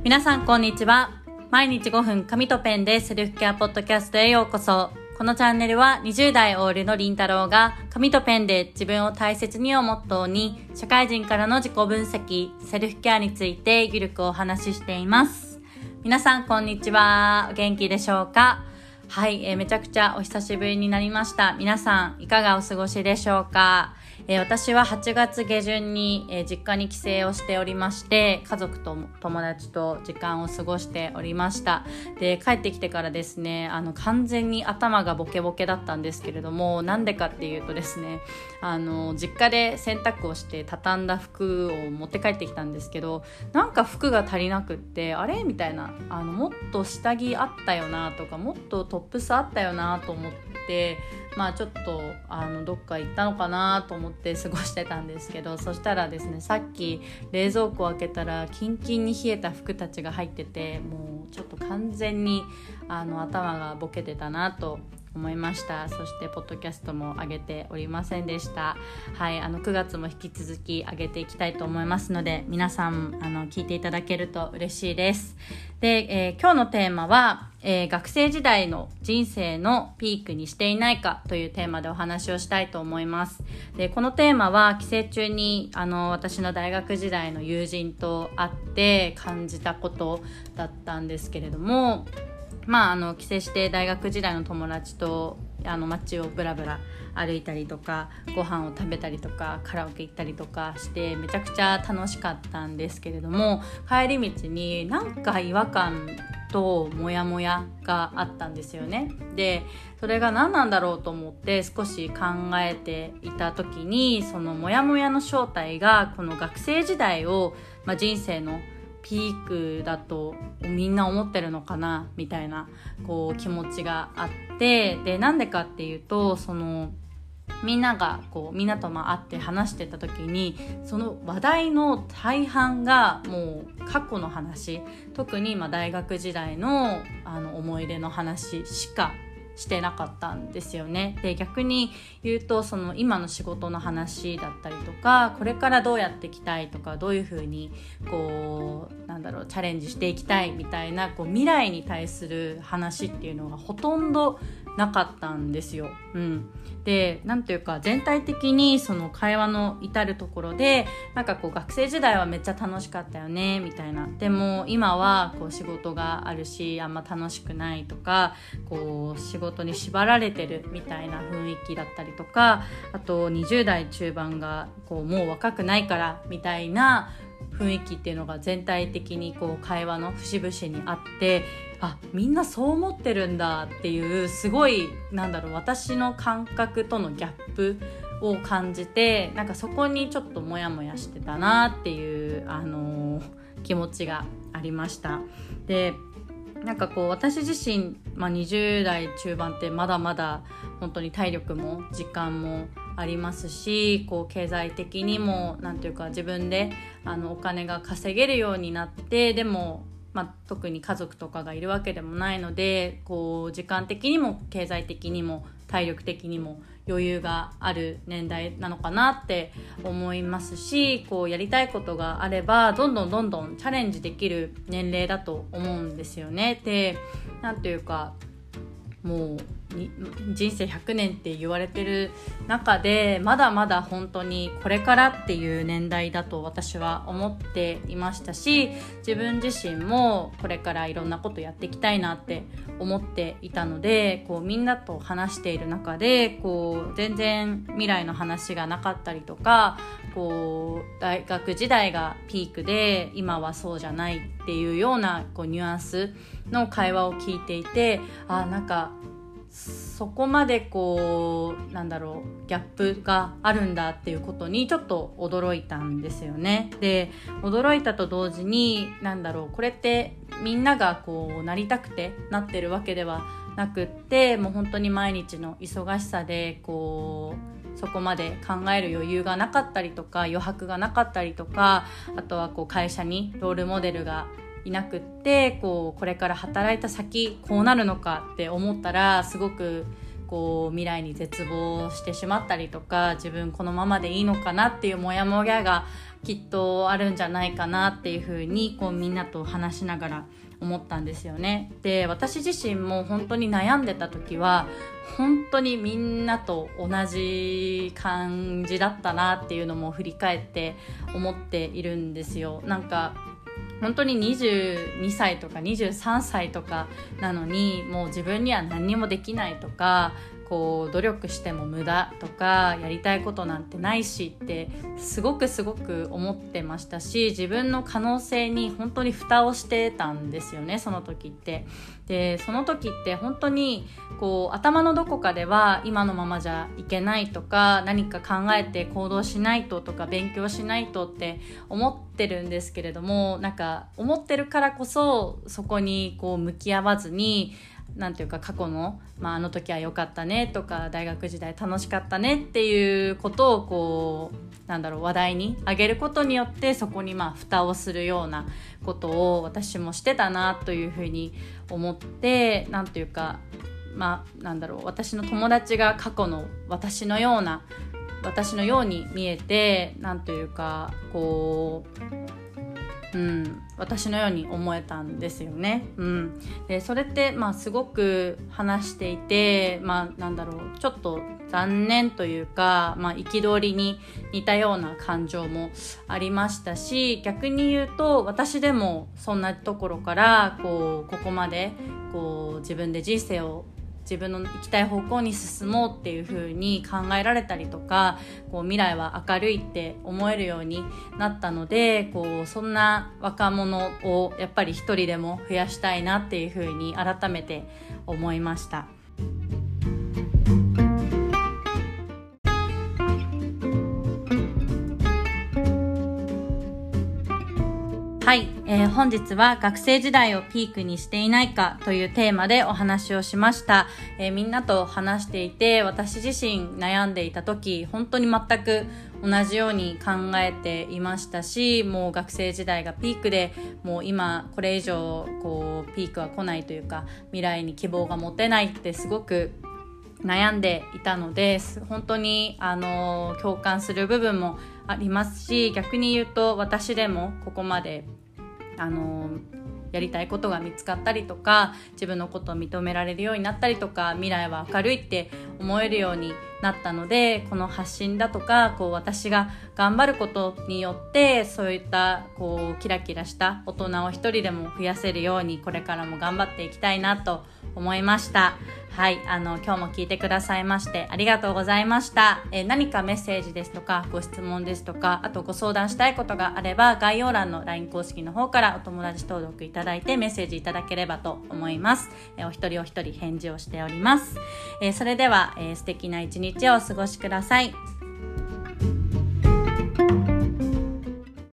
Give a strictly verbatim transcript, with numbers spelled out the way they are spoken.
皆さんこんにちは。毎日ごふん紙とペンでセルフケアポッドキャストへようこそ。このチャンネルはにじゅう代オールのりんたろうが紙とペンで自分を大切にをモットーに社会人からの自己分析、セルフケアについてゆるくお話ししています。皆さんこんにちは。お元気でしょうか？はい、えー、めちゃくちゃお久しぶりになりました。皆さんいかがお過ごしでしょうか？えー、私ははちがつげじゅんに、えー、実家に帰省をしておりまして、家族と友達と時間を過ごしておりました。で、帰ってきてからですね、あの完全に頭がボケボケだったんですけれども、なんでかっていうとですね、あの実家で洗濯をして畳んだ服を持って帰ってきたんですけど、なんか服が足りなくって、あれみたいな、あのもっと下着あったよなとか、もっとトップスあったよなと思って、まあちょっとあのどっか行ったのかなと思って過ごしてたんですけど、そしたらですね、さっき冷蔵庫を開けたらキンキンに冷えた服たちが入ってて、もうちょっと完全にあの頭がボケてたなと思いました。そしてポッドキャストも上げておりませんでした。はい、あのくがつも引き続き上げていきたいと思いますので、皆さんあの聞いていただけると嬉しいです。で、えー、今日のテーマは、えー、学生時代の人生のピークにしていないかというテーマでお話をしたいと思います。で、このテーマは帰省中にあの私の大学時代の友人と会って感じたことだったんですけれども、まあ、あの帰省して大学時代の友達とあの街をブラブラ歩いたりとか、ご飯を食べたりとか、カラオケ行ったりとかしてめちゃくちゃ楽しかったんですけれども、帰り道になんか違和感とモヤモヤがあったんですよね。で、それが何なんだろうと思って少し考えていた時に、そのモヤモヤの正体がこの学生時代を、まあ、人生のピークだとみんな思ってるのかなみたいなこう気持ちがあって、でなんでかっていうと、そのみんながこうみんなとまあ会って話してた時に、その話題の大半がもう過去の話、特にまあ大学時代のあの思い出の話しかしてなかったんですよね。で、逆に言うと、その今の仕事の話だったりとか、これからどうやっていきたいとか、どういうふうにこうなんだろうチャレンジしていきたいみたいなこう未来に対する話っていうのがほとんどなかったんですよ。うん、で、なんていうか全体的にその会話の至るところで、なんかこう学生時代はめっちゃ楽しかったよねみたいな、でも今はこう仕事があるしあんま楽しくないとか、こう仕事に縛られてるみたいな雰囲気だったりとか、あとにじゅう代中盤がこうもう若くないからみたいな雰囲気っていうのが全体的にこう会話の節々にあって、あ、みんなそう思ってるんだっていう、すごいなんだろう私の感覚とのギャップを感じて、なんかそこにちょっとモヤモヤしてたなっていう、あのー、気持ちがありました。で、なんかこう私自身、まあ、にじゅう代中盤ってまだまだ本当に体力も時間もありますし、こう経済的にもなんていうか自分であのお金が稼げるようになって、でもまあ、特に家族とかがいるわけでもないので、こう時間的にも経済的にも体力的にも余裕がある年代なのかなって思いますし、こうやりたいことがあればどんどんどんどんチャレンジできる年齢だと思うんですよね。で、なんていうかもう人生ひゃくねんって言われてる中で、まだまだ本当にこれからっていう年代だと私は思っていましたし、自分自身もこれからいろんなことやっていきたいなって思っていたので、こうみんなと話している中でこう全然未来の話がなかったりとか、こう大学時代がピークで今はそうじゃないっていうようなこうニュアンスの会話を聞いていて、あ、なんかそこまでこうなんだろうギャップがあるんだっていうことにちょっと驚いたんですよね。で、驚いたと同時に、なんだろうこれってみんながこうなりたくてなってるわけではなくって、もう本当に毎日の忙しさでこうそこまで考える余裕がなかったりとか、余白がなかったりとか、あとはこう会社にロールモデルがいなくって、こうこれから働いた先こうなるのかって思ったら、すごくこう未来に絶望してしまったりとか、自分このままでいいのかなっていうモヤモヤがきっとあるんじゃないかなっていうふうにこうみんなと話しながら思ったんですよね。で、私自身も本当に悩んでた時は本当にみんなと同じ感じだったなっていうのも振り返って思っているんですよ。なんか本当ににじゅうにさいとかにじゅうさんさいとかなのに、もう自分には何にもできないとか、こう努力しても無駄とか、やりたいことなんてないしってすごくすごく思ってましたし、自分の可能性に本当に蓋をしてたんですよね、その時って。で、その時って本当にこう頭のどこかでは今のままじゃいけないとか、何か考えて行動しないととか、勉強しないとって思ってるんですけれども、なんか思ってるからこそそこにこう向き合わずに、なんていうか過去の、まあ、あの時は良かったねとか、大学時代楽しかったねっていうことをこうなんだろう話題に上げることによって、そこにまあ蓋をするようなことを私もしてたなというふうに思って、なんていうかまあなんだろう私の友達が過去の私のような私のように見えて、なんというかこううん、私のように思えたんですよね、うん、でそれってまあすごく話していて、まあなんだろうちょっと残念というか、まあ、憤りに似たような感情もありましたし、逆に言うと私でもそんなところからこうここまでこう自分で人生を自分の行きたい方向に進もうっていう風に考えられたりとか、こう未来は明るいって思えるようになったので、こうそんな若者をやっぱり一人でも増やしたいなっていう風に改めて思いました。はい、えー、本日は学生時代をピークにしていないかというテーマでお話をしました。えー、みんなと話していて、私自身悩んでいた時、本当に全く同じように考えていましたし、もう学生時代がピークで、もう今これ以上こうピークは来ないというか、未来に希望が持てないってすごく悩んでいたので、本当にあの共感する部分もありますし、逆に言うと私でもここまであのやりたいことが見つかったりとか、自分のことを認められるようになったりとか、未来は明るいって思えるようになったので、この発信だとかこう私が頑張ることによって、そういったこうキラキラした大人を一人でも増やせるように、これからも頑張っていきたいなと思いました。はい、あの今日も聞いてくださいましてありがとうございました。えー、何かメッセージですとかご質問ですとか、あとご相談したいことがあれば、概要欄の ライン 公式の方からお友達登録いただいてメッセージいただければと思います。えー、お一人お一人返事をしております。えー、それでは、えー、素敵な一日をお過ごしください。